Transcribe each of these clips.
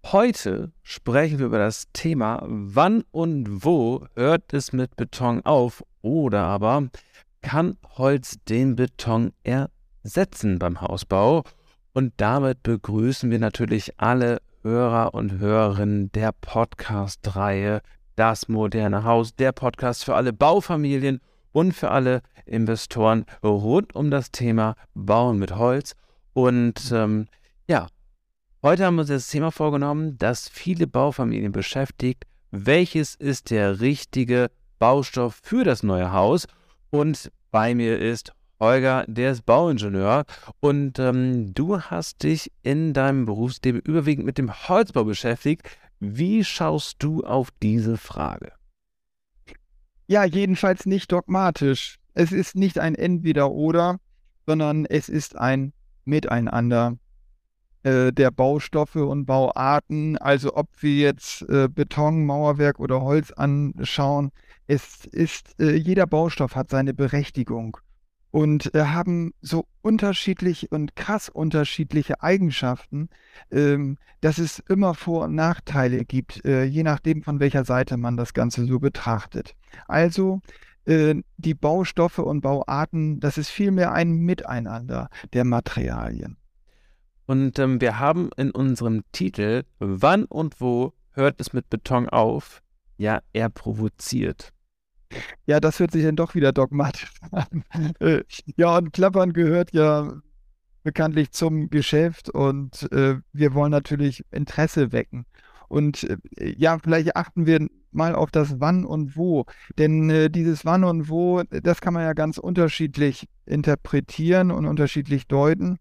Heute sprechen wir über das Thema, wann und wo hört es mit Beton auf oder aber kann Holz den Beton ersetzen beim Hausbau? Und damit begrüßen wir natürlich alle Hörer und Hörerinnen der Podcast-Reihe Das moderne Haus, der Podcast für alle Baufamilien und für alle Investoren rund um das Thema Bauen mit Holz. Und heute haben wir uns das Thema vorgenommen, das viele Baufamilien beschäftigt. Welches ist der richtige Baustoff für das neue Haus? Und bei mir ist Holger, der ist Bauingenieur. Und du hast dich in deinem Berufsleben überwiegend mit dem Holzbau beschäftigt. Wie schaust du auf diese Frage? Ja, jedenfalls nicht dogmatisch. Es ist nicht ein Entweder-Oder, sondern es ist ein Miteinander der Baustoffe und Bauarten. Also ob wir jetzt Beton, Mauerwerk oder Holz anschauen, jeder Baustoff hat seine Berechtigung und haben so unterschiedlich und krass unterschiedliche Eigenschaften, dass es immer Vor- und Nachteile gibt, je nachdem, von welcher Seite man das Ganze so betrachtet. Also die Baustoffe und Bauarten, das ist vielmehr ein Miteinander der Materialien. Und wir haben in unserem Titel Wann und wo hört es mit Beton auf? Ja, er provoziert. Ja, das hört sich dann doch wieder dogmatisch an. Ja, und Klappern gehört ja bekanntlich zum Geschäft und wir wollen natürlich Interesse wecken. Und ja, vielleicht achten wir mal auf das Wann und Wo. Denn dieses Wann und Wo, das kann man ja ganz unterschiedlich interpretieren und unterschiedlich deuten.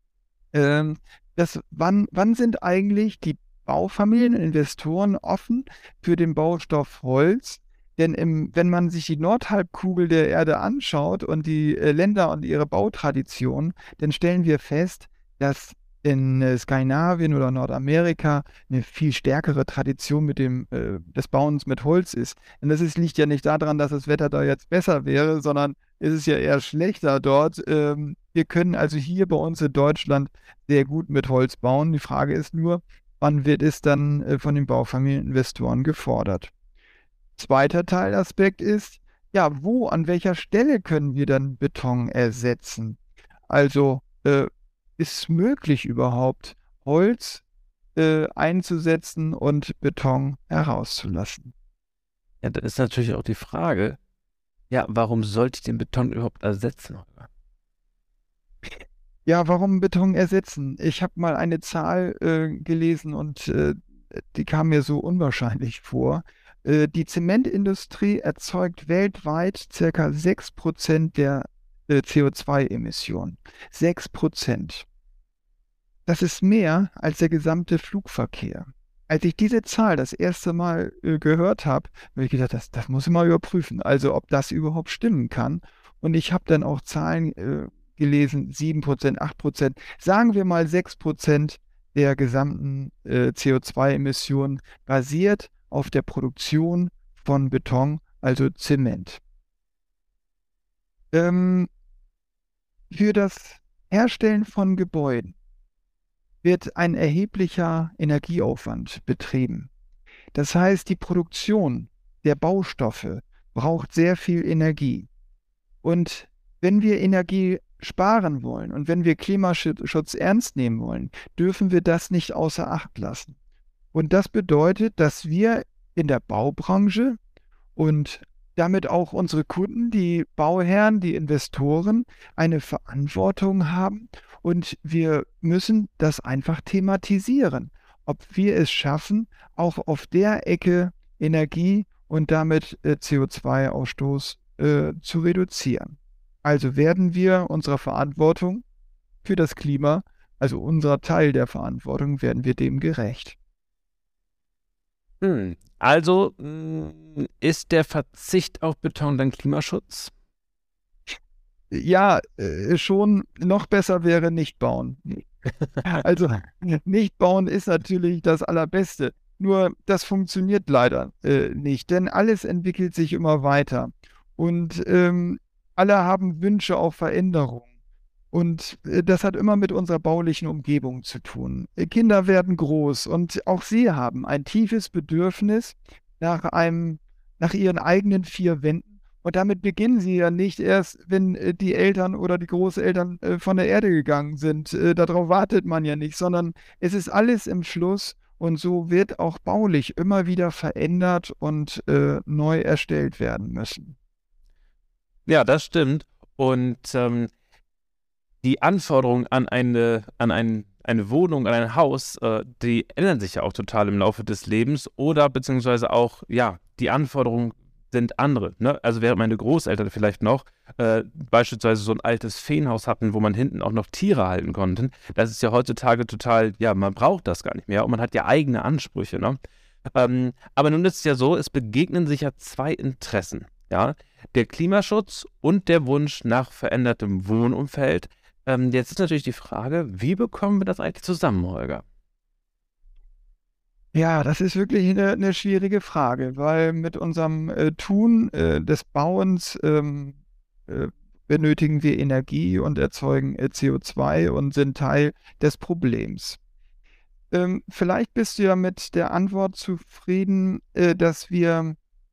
Wann sind eigentlich die Baufamilien, Investoren offen für den Baustoff Holz? Denn wenn man sich die Nordhalbkugel der Erde anschaut und die Länder und ihre Bautradition, dann stellen wir fest, dass in Skandinavien oder Nordamerika eine viel stärkere Tradition des Bauens mit Holz ist. Und liegt ja nicht daran, dass das Wetter da jetzt besser wäre, sondern es ist ja eher schlechter dort. Wir können also hier bei uns in Deutschland sehr gut mit Holz bauen. Die Frage ist nur, wann wird es dann von den Baufamilieninvestoren gefordert? Zweiter Teilaspekt ist, ja, an welcher Stelle können wir dann Beton ersetzen? Also ist es möglich überhaupt, Holz einzusetzen und Beton herauszulassen? Ja, da ist natürlich auch die Frage, ja, warum sollte ich den Beton überhaupt ersetzen, Holger? Ja, warum Beton ersetzen? Ich habe mal eine Zahl gelesen und die kam mir so unwahrscheinlich vor. Die Zementindustrie erzeugt weltweit circa 6% der CO2-Emissionen. 6%. Das ist mehr als der gesamte Flugverkehr. Als ich diese Zahl das erste Mal gehört habe ich gedacht, das muss ich mal überprüfen, also ob das überhaupt stimmen kann. Und ich habe dann auch Zahlen gelesen, 7%, 8%, sagen wir mal 6% der gesamten CO2-Emissionen basiert auf der Produktion von Beton, also Zement. Für das Herstellen von Gebäuden wird ein erheblicher Energieaufwand betrieben. Das heißt, die Produktion der Baustoffe braucht sehr viel Energie. Und wenn wir Energie sparen wollen und wenn wir Klimaschutz ernst nehmen wollen, dürfen wir das nicht außer Acht lassen. Und das bedeutet, dass wir in der Baubranche und damit auch unsere Kunden, die Bauherren, die Investoren, eine Verantwortung haben und wir müssen das einfach thematisieren, ob wir es schaffen, auch auf der Ecke Energie und damit CO2-Ausstoß zu reduzieren. Also werden wir unserer Verantwortung für das Klima, also unser Teil der Verantwortung, werden wir dem gerecht. Also ist der Verzicht auf Beton dann Klimaschutz? Ja, schon noch besser wäre nicht bauen. Also nicht bauen ist natürlich das Allerbeste. Nur das funktioniert leider nicht, denn alles entwickelt sich immer weiter. Und alle haben Wünsche auf Veränderung. Und das hat immer mit unserer baulichen Umgebung zu tun. Kinder werden groß und auch sie haben ein tiefes Bedürfnis nach nach ihren eigenen vier Wänden. Und damit beginnen sie ja nicht erst, wenn die Eltern oder die Großeltern von der Erde gegangen sind. Darauf wartet man ja nicht, sondern es ist alles im Fluss und so wird auch baulich immer wieder verändert und neu erstellt werden müssen. Ja, das stimmt. Und die Anforderungen eine Wohnung, an ein Haus, die ändern sich ja auch total im Laufe des Lebens oder beziehungsweise auch, ja, die Anforderungen sind andere. Ne? Also während meine Großeltern vielleicht noch beispielsweise so ein altes Feenhaus hatten, wo man hinten auch noch Tiere halten konnte, das ist ja heutzutage total, ja, man braucht das gar nicht mehr und man hat ja eigene Ansprüche. Ne? Aber nun ist es ja so, es begegnen sich ja zwei Interessen. Ja, der Klimaschutz und der Wunsch nach verändertem Wohnumfeld. Jetzt ist natürlich die Frage, wie bekommen wir das eigentlich zusammen, Holger? Ja, das ist wirklich eine schwierige Frage, weil mit unserem Tun des Bauens äh, benötigen wir Energie und erzeugen CO2 und sind Teil des Problems. Vielleicht bist du ja mit der Antwort zufrieden, dass wir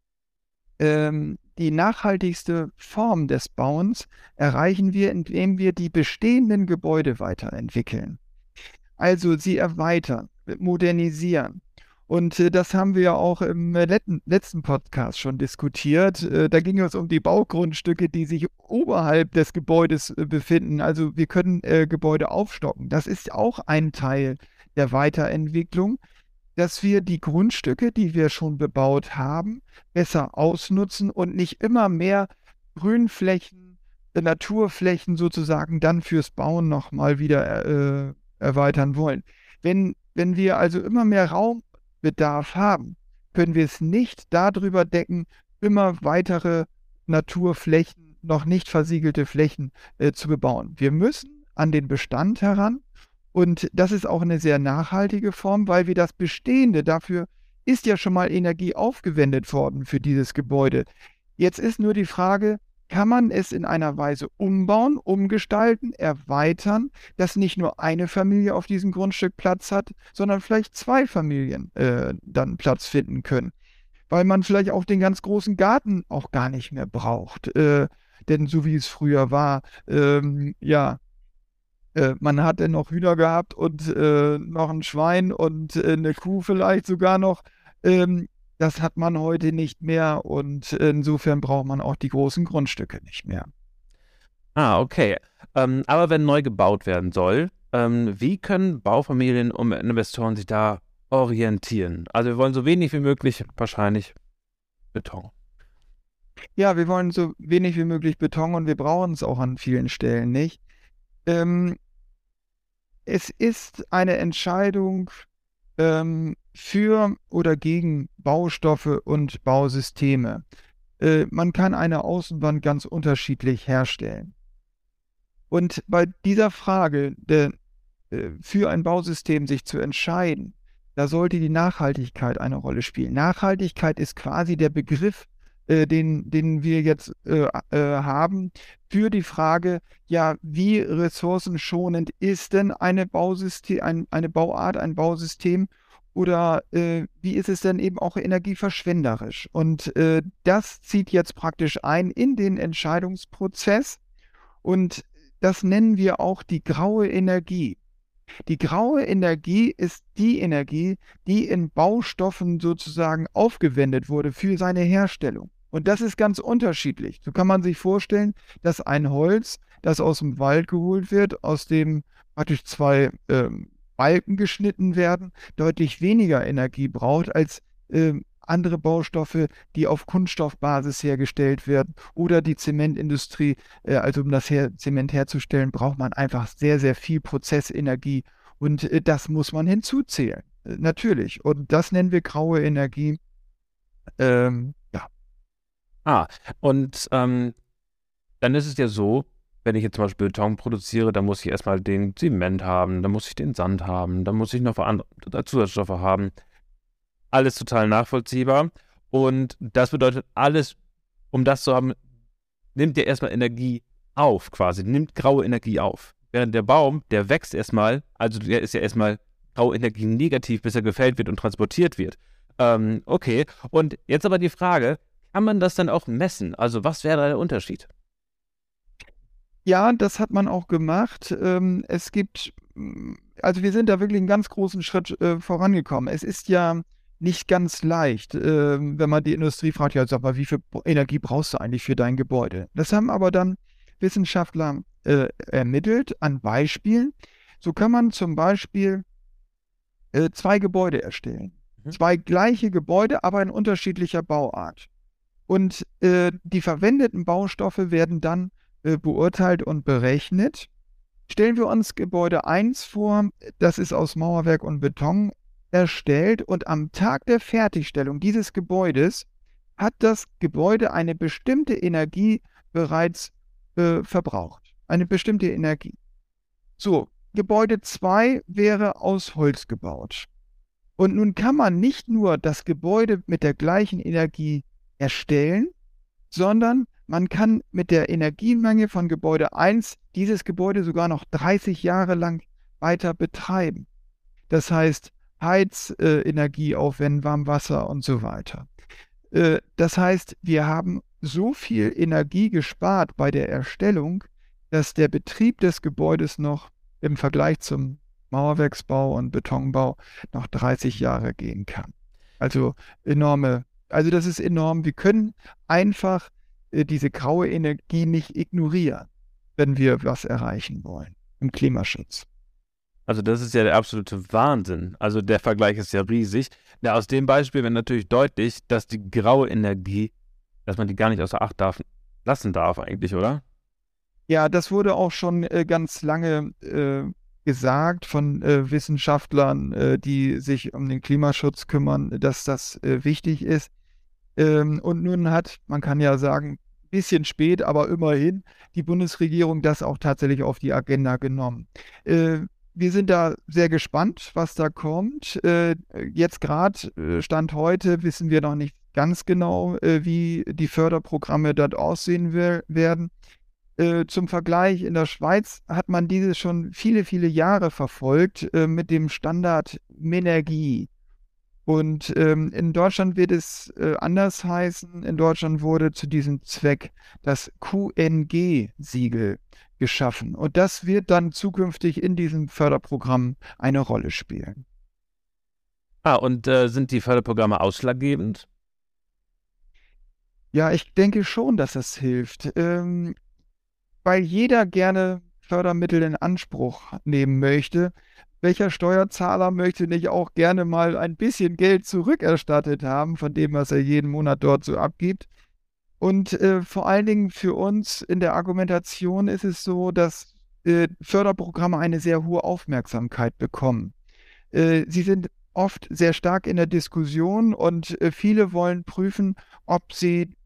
die nachhaltigste Form des Bauens erreichen wir, indem wir die bestehenden Gebäude weiterentwickeln. Also sie erweitern, modernisieren. Und das haben wir ja auch im letzten Podcast schon diskutiert. Da ging es um die Baugrundstücke, die sich oberhalb des Gebäudes befinden. Also wir können Gebäude aufstocken. Das ist auch ein Teil der Weiterentwicklung, dass wir die Grundstücke, die wir schon bebaut haben, besser ausnutzen und nicht immer mehr Grünflächen, Naturflächen sozusagen dann fürs Bauen nochmal wieder erweitern wollen. Wenn wir also immer mehr Raumbedarf haben, können wir es nicht darüber decken, immer weitere Naturflächen, noch nicht versiegelte Flächen zu bebauen. Wir müssen an den Bestand heran und das ist auch eine sehr nachhaltige Form, weil wir das Bestehende, dafür ist ja schon mal Energie aufgewendet worden für dieses Gebäude. Jetzt ist nur die Frage, kann man es in einer Weise umbauen, umgestalten, erweitern, dass nicht nur eine Familie auf diesem Grundstück Platz hat, sondern vielleicht zwei Familien dann Platz finden können, weil man vielleicht auch den ganz großen Garten auch gar nicht mehr braucht. Denn so wie es früher war, ja, man hatte noch Hühner gehabt und noch ein Schwein und eine Kuh vielleicht sogar noch. Das hat man heute nicht mehr und insofern braucht man auch die großen Grundstücke nicht mehr. Ah, okay. Aber wenn neu gebaut werden soll, wie können Baufamilien und Investoren sich da orientieren? Also wir wollen so wenig wie möglich wahrscheinlich Beton. Ja, wir wollen so wenig wie möglich Beton und wir brauchen es auch an vielen Stellen nicht. Ähm, Es ist eine Entscheidung für oder gegen Baustoffe und Bausysteme. Man kann eine Außenwand ganz unterschiedlich herstellen. Und bei dieser Frage, für ein Bausystem sich zu entscheiden, da sollte die Nachhaltigkeit eine Rolle spielen. Nachhaltigkeit ist quasi der Begriff, den wir jetzt haben für die Frage, ja, wie ressourcenschonend ist denn eine Bauart, ein Bausystem oder wie ist es denn eben auch energieverschwenderisch? Und das zieht jetzt praktisch ein in den Entscheidungsprozess und das nennen wir auch die graue Energie. Die graue Energie ist die Energie, die in Baustoffen sozusagen aufgewendet wurde für seine Herstellung. Und das ist ganz unterschiedlich. So kann man sich vorstellen, dass ein Holz, das aus dem Wald geholt wird, aus dem praktisch zwei Balken geschnitten werden, deutlich weniger Energie braucht als andere Baustoffe, die auf Kunststoffbasis hergestellt werden oder die Zementindustrie. Also um das Zement herzustellen, braucht man einfach sehr, sehr viel Prozessenergie und das muss man hinzuzählen. Natürlich. Und das nennen wir graue Energie. Ja. Ah, und dann ist es ja so, wenn ich jetzt zum Beispiel Beton produziere, dann muss ich erstmal den Zement haben, dann muss ich den Sand haben, dann muss ich noch andere Zusatzstoffe haben. Alles total nachvollziehbar. Und das bedeutet, alles, um das zu haben, nimmt ja erstmal Energie auf quasi, nimmt graue Energie auf. Während der Baum, der wächst erstmal, also der ist ja erstmal graue Energie negativ, bis er gefällt wird und transportiert wird. Okay, und jetzt aber die Frage, kann man das dann auch messen? Also was wäre da der Unterschied? Ja, das hat man auch gemacht. Es gibt, also wir sind da wirklich einen ganz großen Schritt vorangekommen. Es ist ja nicht ganz leicht, wenn man die Industrie fragt, ja, sag mal, wie viel Energie brauchst du eigentlich für dein Gebäude? Das haben aber dann Wissenschaftler ermittelt an Beispielen. So kann man zum Beispiel zwei Gebäude erstellen. Mhm. Zwei gleiche Gebäude, aber in unterschiedlicher Bauart. Und die verwendeten Baustoffe werden dann beurteilt und berechnet. Stellen wir uns Gebäude 1 vor, das ist aus Mauerwerk und Beton erstellt und am Tag der Fertigstellung dieses Gebäudes hat das Gebäude eine bestimmte Energie bereits verbraucht. Eine bestimmte Energie. So, Gebäude 2 wäre aus Holz gebaut. Und nun kann man nicht nur das Gebäude mit der gleichen Energie erstellen, sondern man kann mit der Energiemenge von Gebäude 1 dieses Gebäude sogar noch 30 Jahre lang weiter betreiben. Das heißt, Heizenergie aufwenden, Warmwasser und so weiter. Das heißt, wir haben so viel Energie gespart bei der Erstellung, dass der Betrieb des Gebäudes noch im Vergleich zum Mauerwerksbau und Betonbau noch 30 Jahre gehen kann. Also das ist enorm. Wir können einfach diese graue Energie nicht ignorieren, wenn wir was erreichen wollen im Klimaschutz. Also das ist ja der absolute Wahnsinn. Also der Vergleich ist ja riesig. Ja, aus dem Beispiel wird natürlich deutlich, dass die graue Energie, dass man die gar nicht außer Acht lassen darf eigentlich, oder? Ja, das wurde auch schon ganz lange gesagt von Wissenschaftlern, die sich um den Klimaschutz kümmern, dass das wichtig ist. Und nun hat, man kann ja sagen, ein bisschen spät, aber immerhin, die Bundesregierung das auch tatsächlich auf die Agenda genommen. Wir sind da sehr gespannt, was da kommt. Jetzt gerade, Stand heute, wissen wir noch nicht ganz genau, wie die Förderprogramme dort aussehen werden. Zum Vergleich, in der Schweiz hat man dieses schon viele, viele Jahre verfolgt mit dem Standard Minergie. Und in Deutschland wird es anders heißen. In Deutschland wurde zu diesem Zweck das QNG-Siegel geschaffen. Und das wird dann zukünftig in diesem Förderprogramm eine Rolle spielen. Und sind die Förderprogramme ausschlaggebend? Ja, ich denke schon, dass das hilft, weil jeder gerne Fördermittel in Anspruch nehmen möchte. Welcher Steuerzahler möchte nicht auch gerne mal ein bisschen Geld zurückerstattet haben von dem, was er jeden Monat dort so abgibt? Und vor allen Dingen für uns in der Argumentation ist es so, dass Förderprogramme eine sehr hohe Aufmerksamkeit bekommen. Sie sind oft sehr stark in der Diskussion und viele wollen prüfen, ob sie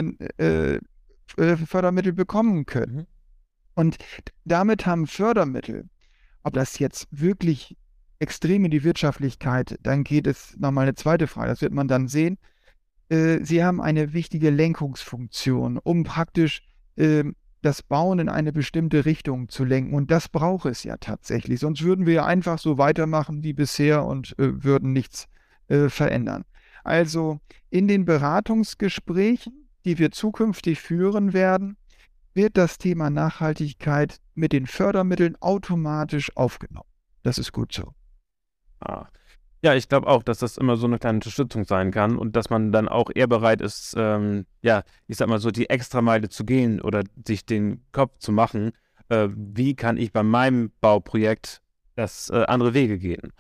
Fördermittel bekommen können. Mhm. Und damit haben Fördermittel, ob das jetzt wirklich extrem in die Wirtschaftlichkeit, dann geht es nochmal eine zweite Frage, das wird man dann sehen. Sie haben eine wichtige Lenkungsfunktion, um praktisch das Bauen in eine bestimmte Richtung zu lenken. Und das braucht es ja tatsächlich. Sonst würden wir ja einfach so weitermachen wie bisher und würden nichts verändern. Also in den Beratungsgesprächen, die wir zukünftig führen werden, wird das Thema Nachhaltigkeit mit den Fördermitteln automatisch aufgenommen. Das ist gut so. Ah. Ja, ich glaube auch, dass das immer so eine kleine Unterstützung sein kann und dass man dann auch eher bereit ist, ich sag mal so, die Extrameile zu gehen oder sich den Kopf zu machen, wie kann ich bei meinem Bauprojekt andere Wege gehen.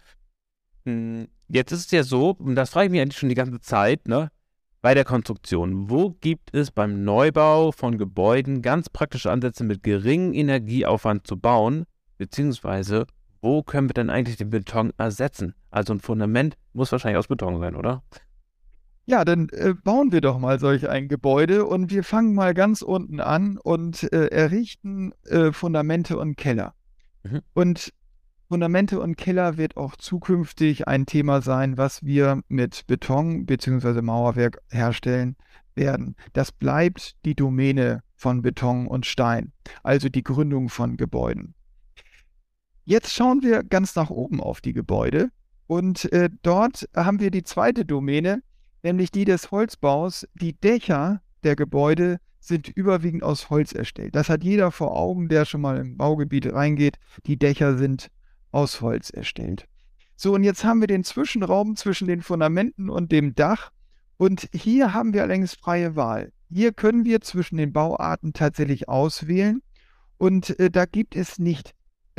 Jetzt ist es ja so, und das frage ich mich eigentlich schon die ganze Zeit, ne, bei der Konstruktion. Wo gibt es beim Neubau von Gebäuden ganz praktische Ansätze mit geringem Energieaufwand zu bauen, beziehungsweise wo können wir denn eigentlich den Beton ersetzen? Also ein Fundament muss wahrscheinlich aus Beton sein, oder? Ja, dann bauen wir doch mal solch ein Gebäude und wir fangen mal ganz unten an und errichten Fundamente und Keller. Mhm. Und Fundamente und Keller wird auch zukünftig ein Thema sein, was wir mit Beton bzw. Mauerwerk herstellen werden. Das bleibt die Domäne von Beton und Stein, also die Gründung von Gebäuden. Jetzt schauen wir ganz nach oben auf die Gebäude und dort haben wir die zweite Domäne, nämlich die des Holzbaus. Die Dächer der Gebäude sind überwiegend aus Holz erstellt. Das hat jeder vor Augen, der schon mal im Baugebiet reingeht. Die Dächer sind aus Holz erstellt. So, und jetzt haben wir den Zwischenraum zwischen den Fundamenten und dem Dach. Und hier haben wir allerdings freie Wahl. Hier können wir zwischen den Bauarten tatsächlich auswählen. Und da gibt es nicht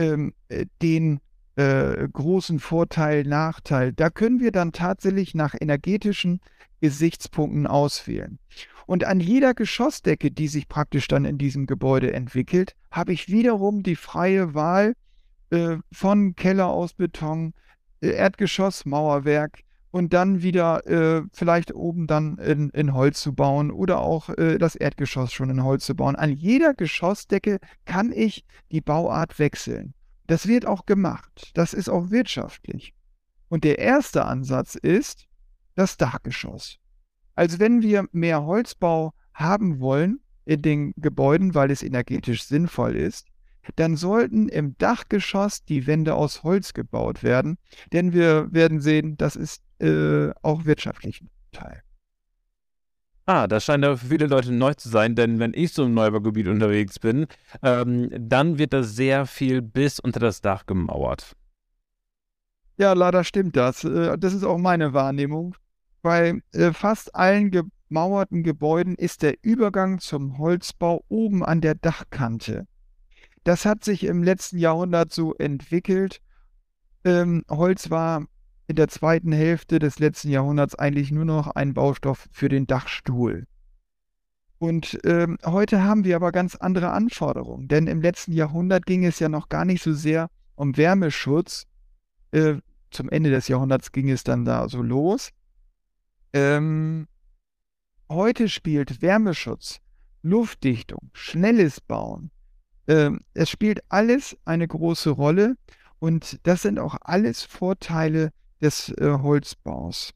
den großen Vorteil, Nachteil. Da können wir dann tatsächlich nach energetischen Gesichtspunkten auswählen. Und an jeder Geschossdecke, die sich praktisch dann in diesem Gebäude entwickelt, habe ich wiederum die freie Wahl von Keller aus Beton, Erdgeschoss, Mauerwerk und dann wieder vielleicht oben dann in Holz zu bauen oder auch das Erdgeschoss schon in Holz zu bauen. An jeder Geschossdecke kann ich die Bauart wechseln. Das wird auch gemacht. Das ist auch wirtschaftlich. Und der erste Ansatz ist das Dachgeschoss. Also wenn wir mehr Holzbau haben wollen in den Gebäuden, weil es energetisch sinnvoll ist, dann sollten im Dachgeschoss die Wände aus Holz gebaut werden, denn wir werden sehen, das ist auch wirtschaftlich ein Teil. Das scheint ja für viele Leute neu zu sein, denn wenn ich so im Neubaugebiet unterwegs bin, dann wird da sehr viel bis unter das Dach gemauert. Ja, leider stimmt das. Das ist auch meine Wahrnehmung. Bei fast allen gemauerten Gebäuden ist der Übergang zum Holzbau oben an der Dachkante. Das hat sich im letzten Jahrhundert so entwickelt. Holz war in der zweiten Hälfte des letzten Jahrhunderts eigentlich nur noch ein Baustoff für den Dachstuhl. Und heute haben wir aber ganz andere Anforderungen, denn im letzten Jahrhundert ging es ja noch gar nicht so sehr um Wärmeschutz. Zum Ende des Jahrhunderts ging es dann da so los. Heute spielt Wärmeschutz, Luftdichtung, schnelles Bauen. Es spielt alles eine große Rolle und das sind auch alles Vorteile des Holzbaus.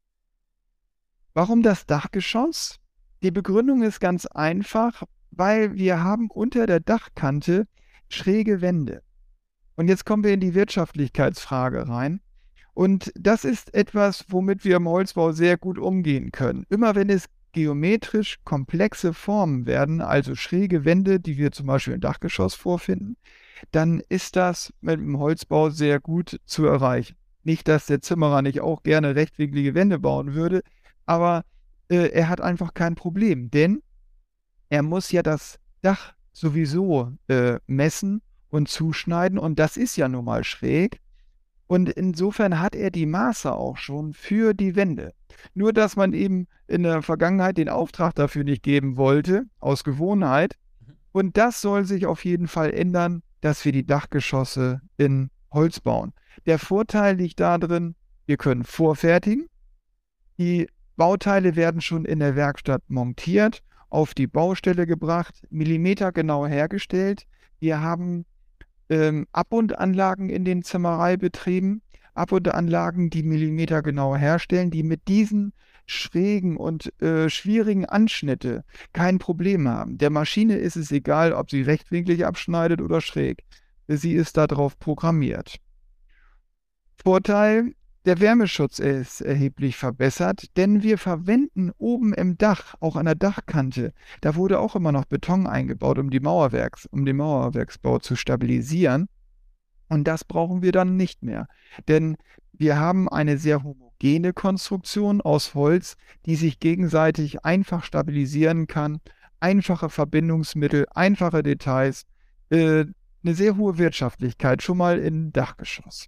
Warum das Dachgeschoss? Die Begründung ist ganz einfach, weil wir haben unter der Dachkante schräge Wände. Und jetzt kommen wir in die Wirtschaftlichkeitsfrage rein. Und das ist etwas, womit wir im Holzbau sehr gut umgehen können. Immer wenn es geometrisch komplexe Formen werden, also schräge Wände, die wir zum Beispiel im Dachgeschoss vorfinden, dann ist das mit dem Holzbau sehr gut zu erreichen. Nicht, dass der Zimmerer nicht auch gerne rechtwinklige Wände bauen würde, aber er hat einfach kein Problem, denn er muss ja das Dach sowieso messen und zuschneiden und das ist ja nun mal schräg. Und insofern hat er die Maße auch schon für die Wände. Nur, dass man eben in der Vergangenheit den Auftrag dafür nicht geben wollte, aus Gewohnheit. Und das soll sich auf jeden Fall ändern, dass wir die Dachgeschosse in Holz bauen. Der Vorteil liegt darin, wir können vorfertigen. Die Bauteile werden schon in der Werkstatt montiert, auf die Baustelle gebracht, millimetergenau hergestellt. Wir haben Abbundanlagen in den Zimmereibetrieben, Abbundanlagen, die millimetergenau herstellen, die mit diesen schrägen und schwierigen Anschnitte kein Problem haben. Der Maschine ist es egal, ob sie rechtwinklig abschneidet oder schräg. Sie ist darauf programmiert. Vorteil, der Wärmeschutz ist erheblich verbessert, denn wir verwenden oben im Dach, auch an der Dachkante, da wurde auch immer noch Beton eingebaut, um den Mauerwerksbau zu stabilisieren. Und das brauchen wir dann nicht mehr, denn wir haben eine sehr homogene Konstruktion aus Holz, die sich gegenseitig einfach stabilisieren kann, einfache Verbindungsmittel, einfache Details, eine sehr hohe Wirtschaftlichkeit schon mal im Dachgeschoss.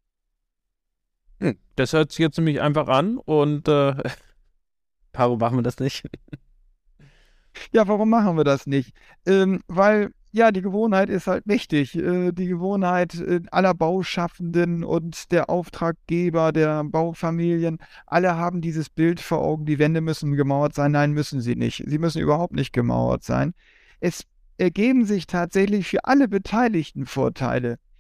Das hört sich jetzt ziemlich einfach an und warum machen wir das nicht? Ja, warum machen wir das nicht? Weil, ja, die Gewohnheit ist halt wichtig. Die Gewohnheit aller Bauschaffenden und der Auftraggeber, der Baufamilien, alle haben dieses Bild vor Augen, die Wände müssen gemauert sein. Nein, müssen sie nicht. Sie müssen überhaupt nicht gemauert sein. Es ergeben sich tatsächlich für alle Beteiligten Vorteile.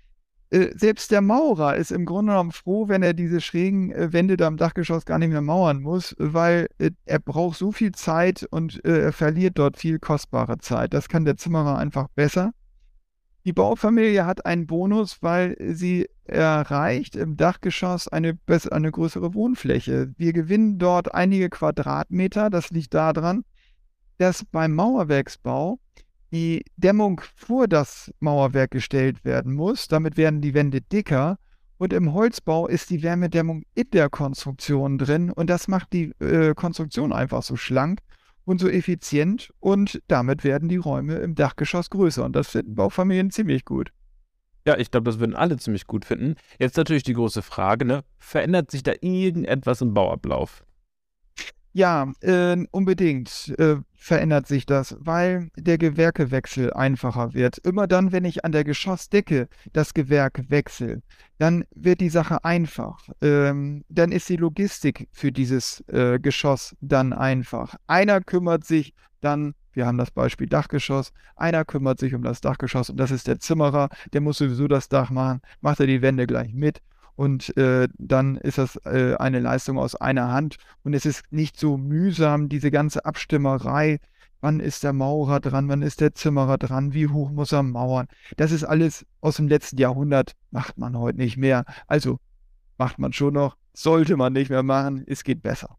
Selbst der Maurer ist im Grunde genommen froh, wenn er diese schrägen Wände da im Dachgeschoss gar nicht mehr mauern muss, weil er braucht so viel Zeit und er verliert dort viel kostbare Zeit. Das kann der Zimmerer einfach besser. Die Baufamilie hat einen Bonus, weil sie erreicht im Dachgeschoss eine größere Wohnfläche. Wir gewinnen dort einige Quadratmeter. Das liegt daran, dass beim Mauerwerksbau die Dämmung vor das Mauerwerk gestellt werden muss. Damit werden die Wände dicker. Und im Holzbau ist die Wärmedämmung in der Konstruktion drin. Und das macht die Konstruktion einfach so schlank und so effizient. Und damit werden die Räume im Dachgeschoss größer. Und das finden Baufamilien ziemlich gut. Ja, ich glaube, das würden alle ziemlich gut finden. Jetzt natürlich die große Frage, ne? Verändert sich da irgendetwas im Bauablauf? Ja, unbedingt verändert sich das, weil der Gewerkewechsel einfacher wird. Immer dann, wenn ich an der Geschossdecke das Gewerk wechsle, dann wird die Sache einfach. Dann ist die Logistik für dieses Geschoss dann einfach. Einer kümmert sich dann, wir haben das Beispiel Dachgeschoss, einer kümmert sich um das Dachgeschoss und das ist der Zimmerer, der muss sowieso das Dach machen, macht er die Wände gleich mit. Und dann ist das eine Leistung aus einer Hand. Und es ist nicht so mühsam, diese ganze Abstimmerei. Wann ist der Maurer dran? Wann ist der Zimmerer dran? Wie hoch muss er mauern? Das ist alles aus dem letzten Jahrhundert. Macht man heute nicht mehr. Also macht man schon noch. Sollte man nicht mehr machen. Es geht besser.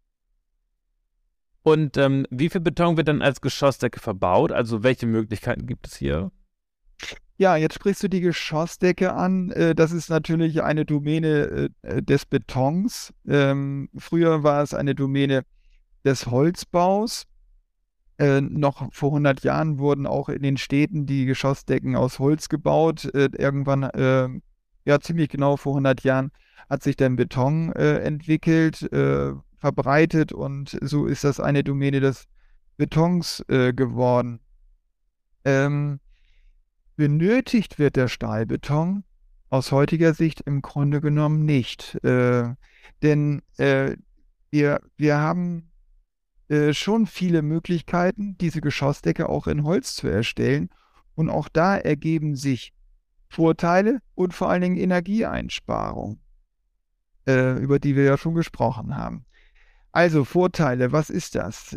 Und wie viel Beton wird dann als Geschossdecke verbaut? Also welche Möglichkeiten gibt es hier? Ja, jetzt sprichst du die Geschossdecke an. Das ist natürlich eine Domäne des Betons. Früher war es eine Domäne des Holzbaus. Noch vor 100 Jahren wurden auch in den Städten die Geschossdecken aus Holz gebaut. Irgendwann, ja ziemlich genau vor 100 Jahren, hat sich dann Beton entwickelt, verbreitet und so ist das eine Domäne des Betons geworden. Ähm, Benötigt wird der Stahlbeton aus heutiger Sicht im Grunde genommen nicht. Denn wir haben schon viele Möglichkeiten, diese Geschossdecke auch in Holz zu erstellen. Und auch da ergeben sich Vorteile und vor allen Dingen Energieeinsparung, über die wir ja schon gesprochen haben. Also Vorteile, was ist das?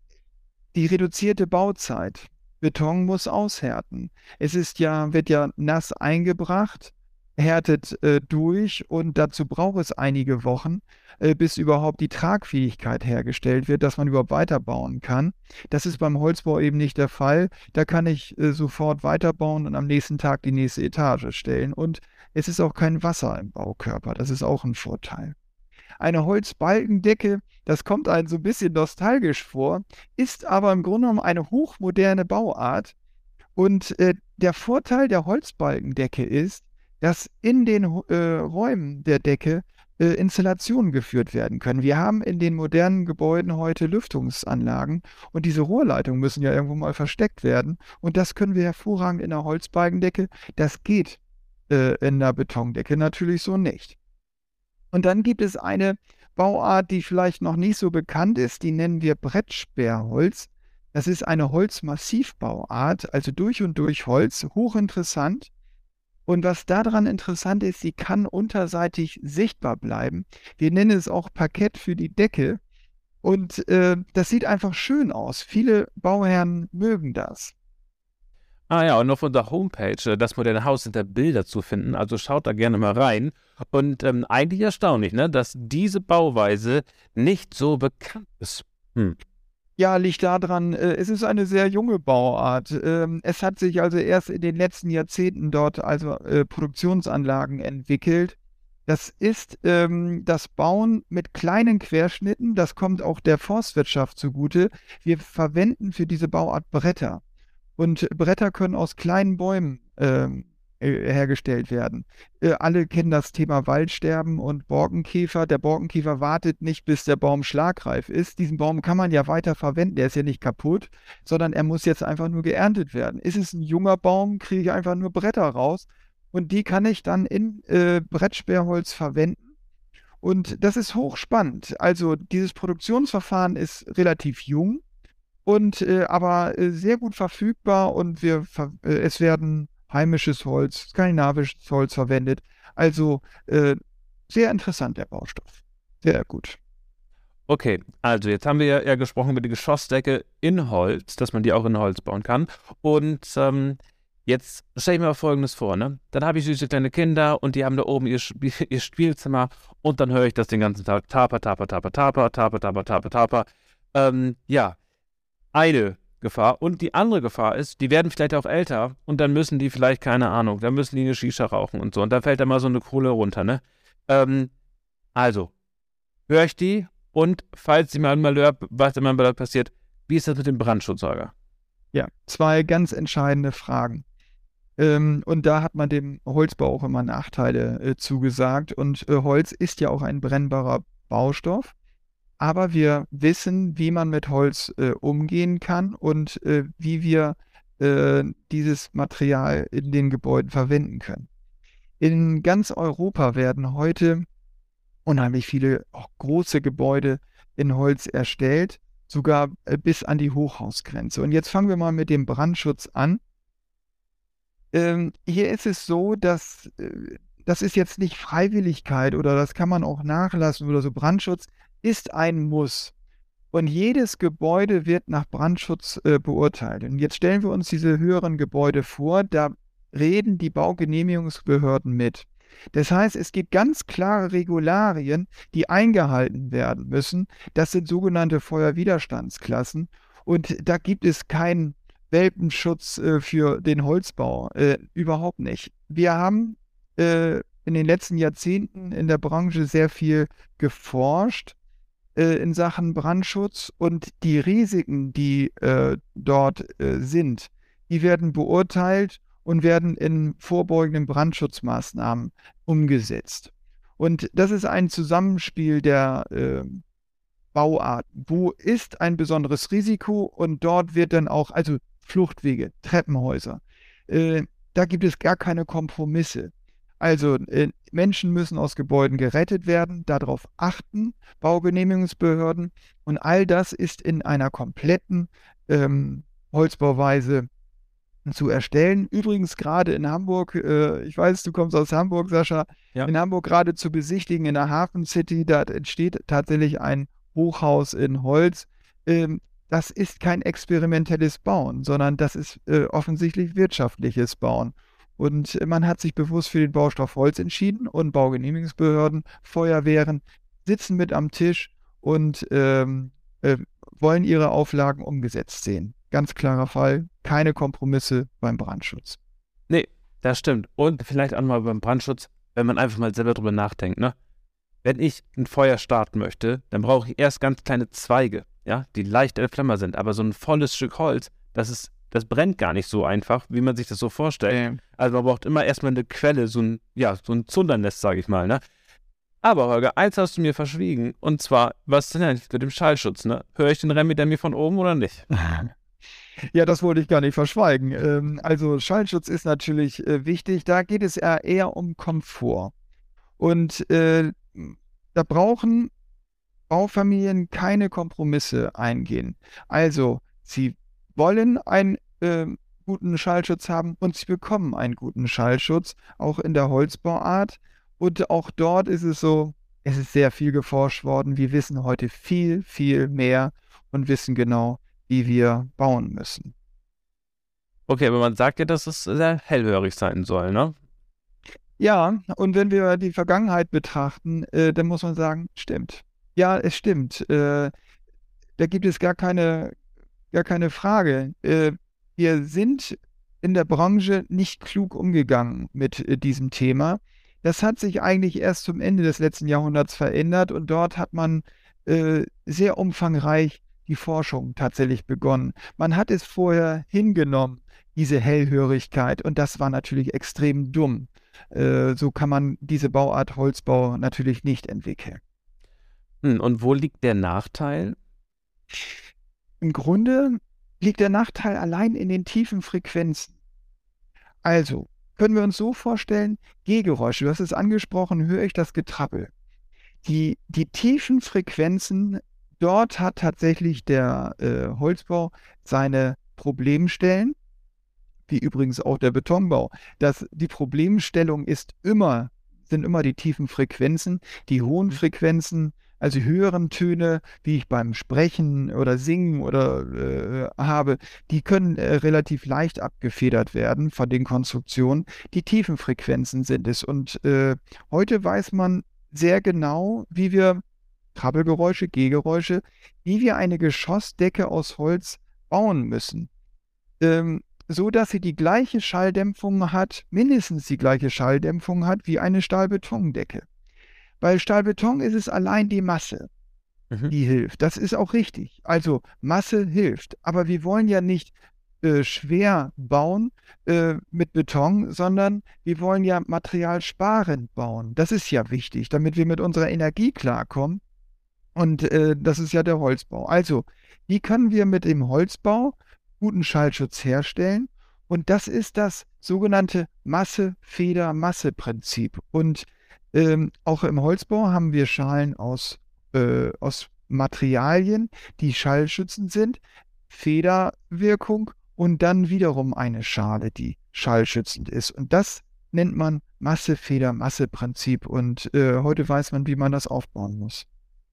Die reduzierte Bauzeit. Beton muss aushärten. Wird ja nass eingebracht, härtet durch und dazu braucht es einige Wochen, bis überhaupt die Tragfähigkeit hergestellt wird, dass man überhaupt weiterbauen kann. Das ist beim Holzbau eben nicht der Fall. Da kann ich sofort weiterbauen und am nächsten Tag die nächste Etage stellen. Und es ist auch kein Wasser im Baukörper. Das ist auch ein Vorteil. Eine Holzbalkendecke, das kommt einem so ein bisschen nostalgisch vor, ist aber im Grunde genommen eine hochmoderne Bauart. Und der Vorteil der Holzbalkendecke ist, dass in den Räumen der Decke Installationen geführt werden können. Wir haben in den modernen Gebäuden heute Lüftungsanlagen und diese Rohrleitungen müssen ja irgendwo mal versteckt werden. Und das können wir hervorragend in der Holzbalkendecke. Das geht in der Betondecke natürlich so nicht. Und dann gibt es eine Bauart, die vielleicht noch nicht so bekannt ist, die nennen wir Brettsperrholz. Das ist eine Holzmassivbauart, also durch und durch Holz, hochinteressant. Und was daran interessant ist, sie kann unterseitig sichtbar bleiben. Wir nennen es auch Parkett für die Decke. Und das sieht einfach schön aus. Viele Bauherren mögen das. Ah ja, und auf unserer Homepage, das moderne Haus, sind da Bilder zu finden, also schaut da gerne mal rein. Und eigentlich erstaunlich, ne, dass diese Bauweise nicht so bekannt ist. Hm. Ja, liegt daran, es ist eine sehr junge Bauart. Es hat sich also erst in den letzten Jahrzehnten dort also Produktionsanlagen entwickelt. Das ist das Bauen mit kleinen Querschnitten. Das kommt auch der Forstwirtschaft zugute. Wir verwenden für diese Bauart Bretter. Und Bretter können aus kleinen Bäumen hergestellt werden. Alle kennen das Thema Waldsterben und Borkenkäfer. Der Borkenkäfer wartet nicht, bis der Baum schlagreif ist. Diesen Baum kann man ja weiter verwenden. Der ist ja nicht kaputt, sondern er muss jetzt einfach nur geerntet werden. Ist es ein junger Baum, kriege ich einfach nur Bretter raus und die kann ich dann in Brettsperrholz verwenden. Und das ist hochspannend. Also dieses Produktionsverfahren ist relativ jung und aber sehr gut verfügbar und es werden heimisches Holz, skandinavisches Holz verwendet. Also sehr interessant, der Baustoff. Sehr gut. Okay, also jetzt haben wir ja gesprochen über die Geschossdecke in Holz, dass man die auch in Holz bauen kann. Und jetzt stelle ich mir mal Folgendes vor, ne? Dann habe ich süße kleine Kinder und die haben da oben ihr Spielzimmer und dann höre ich das den ganzen Tag. Taper, taper, taper, taper, taper, taper, taper, taper. Ja, eine Gefahr. Und die andere Gefahr ist, die werden vielleicht auch älter und dann müssen die vielleicht, keine Ahnung, dann müssen die eine Shisha rauchen und so. Und da fällt dann mal so eine Kohle runter, ne? Also, höre ich die und falls sie mal ein Malheur, was in meinem Malheur passiert, wie ist das mit dem Brandschutzorger? Ja, zwei ganz entscheidende Fragen. Und da hat man dem Holzbau auch immer Nachteile zugesagt. Und Holz ist ja auch ein brennbarer Baustoff. Aber wir wissen, wie man mit Holz umgehen kann und wie wir dieses Material in den Gebäuden verwenden können. In ganz Europa werden heute unheimlich viele auch große Gebäude in Holz erstellt, sogar bis an die Hochhausgrenze. Und jetzt fangen wir mal mit dem Brandschutz an. Hier ist es so, dass das ist jetzt nicht Freiwilligkeit oder das kann man auch nachlassen oder so. Brandschutz ist ein Muss. Und jedes Gebäude wird nach Brandschutz beurteilt. Und jetzt stellen wir uns diese höheren Gebäude vor, da reden die Baugenehmigungsbehörden mit. Das heißt, es gibt ganz klare Regularien, die eingehalten werden müssen. Das sind sogenannte Feuerwiderstandsklassen. Und da gibt es keinen Welpenschutz für den Holzbau. Überhaupt nicht. Wir haben in den letzten Jahrzehnten in der Branche sehr viel geforscht in Sachen Brandschutz und die Risiken, die dort sind, die werden beurteilt und werden in vorbeugenden Brandschutzmaßnahmen umgesetzt. Und das ist ein Zusammenspiel der Bauarten. Wo ist ein besonderes Risiko und dort wird dann auch, also Fluchtwege, Treppenhäuser, da gibt es gar keine Kompromisse. Also Menschen müssen aus Gebäuden gerettet werden, darauf achten Baugenehmigungsbehörden und all das ist in einer kompletten Holzbauweise zu erstellen. Übrigens gerade in Hamburg, ich weiß, du kommst aus Hamburg, Sascha, Ja. in Hamburg gerade zu besichtigen in der Hafen City, da entsteht tatsächlich ein Hochhaus in Holz. Das ist kein experimentelles Bauen, sondern das ist offensichtlich wirtschaftliches Bauen. Und man hat sich bewusst für den Baustoff Holz entschieden und Baugenehmigungsbehörden, Feuerwehren sitzen mit am Tisch und wollen ihre Auflagen umgesetzt sehen. Ganz klarer Fall, keine Kompromisse beim Brandschutz. Nee, das stimmt. Und vielleicht auch mal beim Brandschutz, wenn man einfach mal selber drüber nachdenkt, ne? Wenn ich ein Feuer starten möchte, dann brauche ich erst ganz kleine Zweige, ja, die leicht entflammbar sind. Aber so ein volles Stück Holz, das brennt gar nicht so einfach, wie man sich das so vorstellt. Also man braucht immer erstmal eine Quelle, so ein Zundernest, sage ich mal, ne? Aber Holger, eins hast du mir verschwiegen, und zwar, was denn eigentlich mit dem Schallschutz, ne? Höre ich den Remi Demi von oben oder nicht? Ja, das wollte ich gar nicht verschweigen. Also Schallschutz ist natürlich wichtig. Da geht es eher um Komfort. Und da brauchen Baufamilien keine Kompromisse eingehen. Also sie wollen einen guten Schallschutz haben und sie bekommen einen guten Schallschutz, auch in der Holzbauart. Und auch dort ist es so, es ist sehr viel geforscht worden. Wir wissen heute viel, viel mehr und wissen genau, wie wir bauen müssen. Okay, aber man sagt ja, dass es sehr hellhörig sein soll, ne? Ja, und wenn wir die Vergangenheit betrachten, dann muss man sagen, stimmt. Ja, es stimmt. Da gibt es gar keine Frage. Wir sind in der Branche nicht klug umgegangen mit diesem Thema. Das hat sich eigentlich erst zum Ende des letzten Jahrhunderts verändert und dort hat man sehr umfangreich die Forschung tatsächlich begonnen. Man hat es vorher hingenommen, diese Hellhörigkeit, und das war natürlich extrem dumm. So kann man diese Bauart Holzbau natürlich nicht entwickeln. Und wo liegt der Nachteil? Im Grunde liegt der Nachteil allein in den tiefen Frequenzen. Also, können wir uns so vorstellen, Gehgeräusche, du hast es angesprochen, höre ich das Getrappel. Die tiefen Frequenzen, dort hat tatsächlich der Holzbau seine Problemstellen. wie übrigens auch der Betonbau. Die Problemstellung sind immer die tiefen Frequenzen, die hohen Frequenzen, also die höheren Töne, wie ich beim Sprechen oder Singen oder habe, die können relativ leicht abgefedert werden von den Konstruktionen. Die tiefen Frequenzen sind es. Und heute weiß man sehr genau, wie wir Krabbelgeräusche, Gehgeräusche, wie wir eine Geschossdecke aus Holz bauen müssen, so dass sie die gleiche Schalldämpfung hat, mindestens die gleiche Schalldämpfung hat wie eine Stahlbetondecke. Bei Stahlbeton ist es allein die Masse, Mhm. die hilft. Das ist auch richtig. Also Masse hilft. Aber wir wollen ja nicht schwer bauen mit Beton, sondern wir wollen ja materialsparend bauen. Das ist ja wichtig, damit wir mit unserer Energie klarkommen. Und das ist ja der Holzbau. Also, wie können wir mit dem Holzbau guten Schallschutz herstellen? Und das ist das sogenannte Masse-Feder-Masse-Prinzip. Und auch im Holzbau haben wir Schalen aus Materialien, die schallschützend sind, Federwirkung und dann wiederum eine Schale, die schallschützend ist. Und das nennt man Masse-Feder-Masse-Prinzip. Und heute weiß man, wie man das aufbauen muss.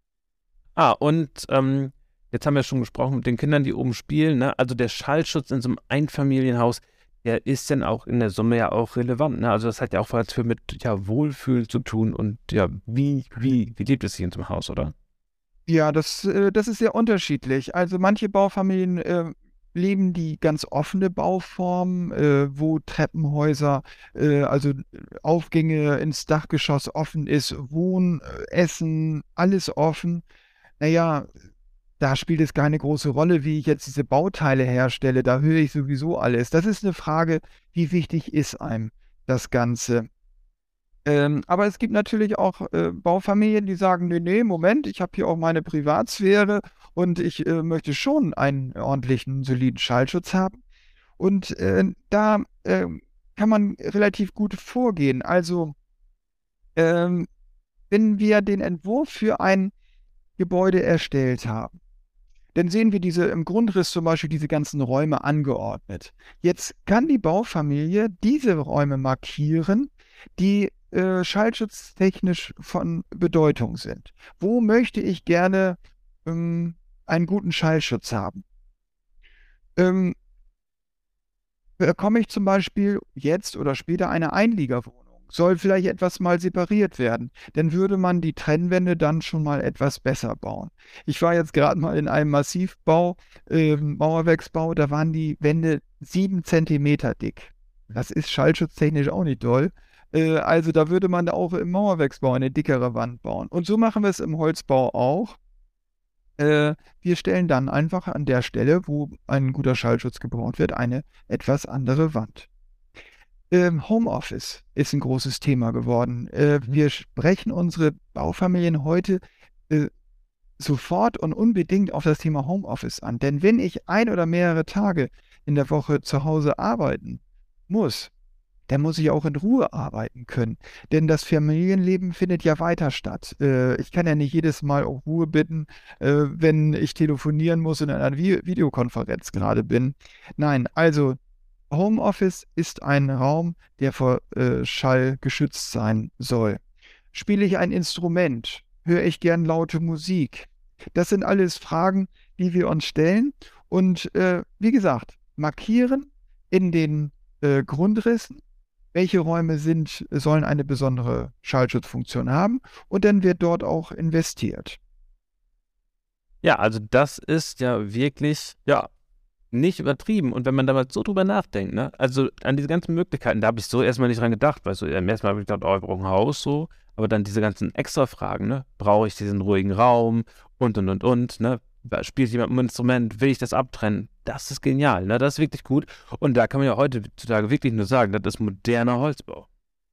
Und jetzt haben wir schon gesprochen mit den Kindern, die oben spielen, ne? Also der Schallschutz in so einem Einfamilienhaus, der ist dann auch in der Summe ja auch relevant, ne? Also das hat ja auch was mit ja, Wohlfühlen zu tun und ja, wie lebt es hier in so einem Haus, oder? Ja, das ist sehr unterschiedlich. Also manche Baufamilien leben die ganz offene Bauform, wo Treppenhäuser, also Aufgänge ins Dachgeschoss offen ist, Wohnen, Essen, alles offen. Naja, da spielt es keine große Rolle, wie ich jetzt diese Bauteile herstelle. Da höre ich sowieso alles. Das ist eine Frage, wie wichtig ist einem das Ganze? Aber es gibt natürlich auch Baufamilien, die sagen, nee, nee, Moment, ich habe hier auch meine Privatsphäre und ich möchte schon einen ordentlichen, soliden Schallschutz haben. Und da kann man relativ gut vorgehen. Also, ähm, wenn wir den Entwurf für ein Gebäude erstellt haben, dann sehen wir im Grundriss zum Beispiel diese ganzen Räume angeordnet. Jetzt kann die Baufamilie diese Räume markieren, die schallschutztechnisch von Bedeutung sind. Wo möchte ich gerne einen guten Schallschutz haben? Ähm, Bekomme ich zum Beispiel jetzt oder später eine Einliegerwohnung? Soll vielleicht etwas mal separiert werden? Dann würde man die Trennwände dann schon mal etwas besser bauen. Ich war jetzt gerade mal in einem Massivbau, Mauerwerksbau, da waren die Wände 7 Zentimeter dick. Das ist schallschutztechnisch auch nicht toll. Also da würde man da auch im Mauerwerksbau eine dickere Wand bauen. Und so machen wir es im Holzbau auch. Wir stellen dann einfach an der Stelle, wo ein guter Schallschutz gebraucht wird, eine etwas andere Wand. Homeoffice ist ein großes Thema geworden. Wir sprechen unsere Baufamilien heute äh, sofort und unbedingt auf das Thema Homeoffice an. Denn wenn ich ein oder mehrere Tage in der Woche zu Hause arbeiten muss, dann muss ich auch in Ruhe arbeiten können. Denn das Familienleben findet ja weiter statt. Ich kann ja nicht jedes Mal um Ruhe bitten, wenn ich telefonieren muss und in einer Videokonferenz gerade bin. Nein, also Homeoffice ist ein Raum, der vor Schall geschützt sein soll. Spiele ich ein Instrument? Höre ich gern laute Musik? Das sind alles Fragen, die wir uns stellen. Und wie gesagt, markieren in den Grundrissen, welche Räume sollen eine besondere Schallschutzfunktion haben, und dann wird dort auch investiert. Ja, also das ist ja wirklich, ja, nicht übertrieben. Und wenn man da mal so drüber nachdenkt, ne, also an diese ganzen Möglichkeiten, da habe ich so erstmal nicht dran gedacht, weil so erstmal habe ich gedacht, oh, wir brauchen ein Haus so, aber dann diese ganzen Extra-Fragen, ne, brauche ich diesen ruhigen Raum und, ne, spielt jemand ein Instrument, will ich das abtrennen? Das ist genial, ne, das ist wirklich gut. Und da kann man ja heutzutage wirklich nur sagen, das ist moderner Holzbau.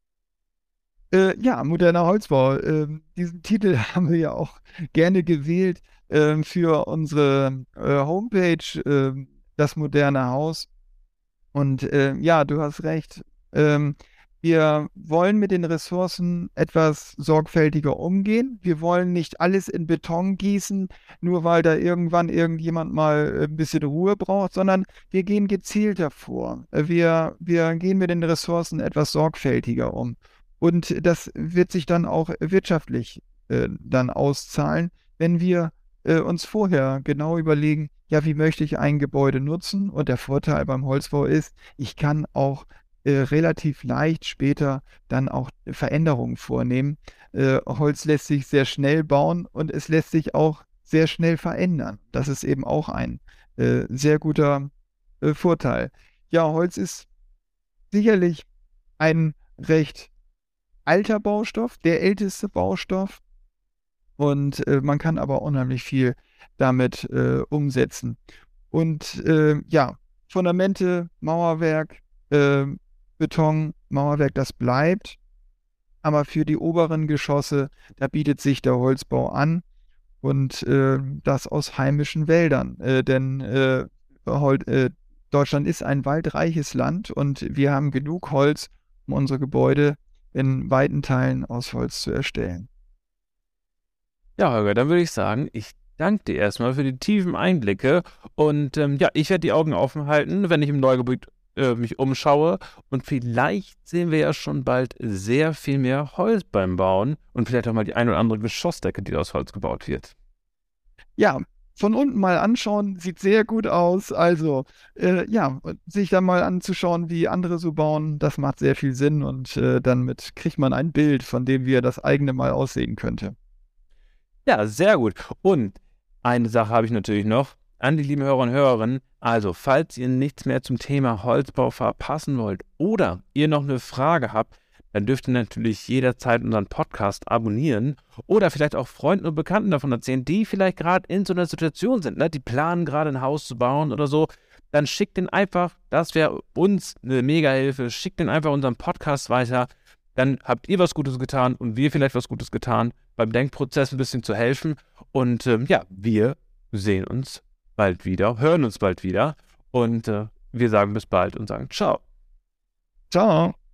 Ja, moderner Holzbau. Diesen Titel haben wir ja auch gerne gewählt für unsere Homepage, das moderne Haus. Und ja, du hast recht. Wir wollen mit den Ressourcen etwas sorgfältiger umgehen. Wir wollen nicht alles in Beton gießen, nur weil da irgendwann irgendjemand mal ein bisschen Ruhe braucht, sondern wir gehen gezielter vor. Wir gehen mit den Ressourcen etwas sorgfältiger um. Und das wird sich dann auch wirtschaftlich dann auszahlen, wenn wir uns vorher genau überlegen, ja, wie möchte ich ein Gebäude nutzen? Und der Vorteil beim Holzbau ist, ich kann auch relativ leicht später dann auch Veränderungen vornehmen. Holz lässt sich sehr schnell bauen und es lässt sich auch sehr schnell verändern. Das ist eben auch ein sehr guter Vorteil. Ja, Holz ist sicherlich ein recht alter Baustoff, der älteste Baustoff. Und man kann aber unheimlich viel damit umsetzen. Und ja, Fundamente, Mauerwerk, äh, Beton, Mauerwerk, das bleibt. Aber für die oberen Geschosse, da bietet sich der Holzbau an und das aus heimischen Wäldern. Denn Deutschland ist ein waldreiches Land und wir haben genug Holz, um unsere Gebäude in weiten Teilen aus Holz zu erstellen. Ja, Holger, dann würde ich sagen, ich danke dir erstmal für die tiefen Einblicke und ja, ich werde die Augen offen halten, wenn ich im Neugebiet mich umschaue und vielleicht sehen wir ja schon bald sehr viel mehr Holz beim Bauen und vielleicht auch mal die ein oder andere Geschossdecke, die aus Holz gebaut wird. Ja, von unten mal anschauen, sieht sehr gut aus. Also, ja, und sich dann mal anzuschauen, wie andere so bauen, das macht sehr viel Sinn und damit kriegt man ein Bild, von dem wie er das eigene mal aussehen könnte. Ja, sehr gut. Und eine Sache habe ich natürlich noch an die lieben Hörer und Hörerinnen. Also, falls ihr nichts mehr zum Thema Holzbau verpassen wollt oder ihr noch eine Frage habt, dann dürft ihr natürlich jederzeit unseren Podcast abonnieren oder vielleicht auch Freunden und Bekannten davon erzählen, die vielleicht gerade in so einer Situation sind, ne? Die planen gerade ein Haus zu bauen oder so. Dann schickt den einfach, das wäre uns eine Mega-Hilfe, schickt den einfach unseren Podcast weiter. Dann habt ihr was Gutes getan und wir vielleicht was Gutes getan, beim Denkprozess ein bisschen zu helfen. Und ja, wir sehen uns bald wieder, hören uns bald wieder. Und wir sagen bis bald und sagen ciao. Ciao.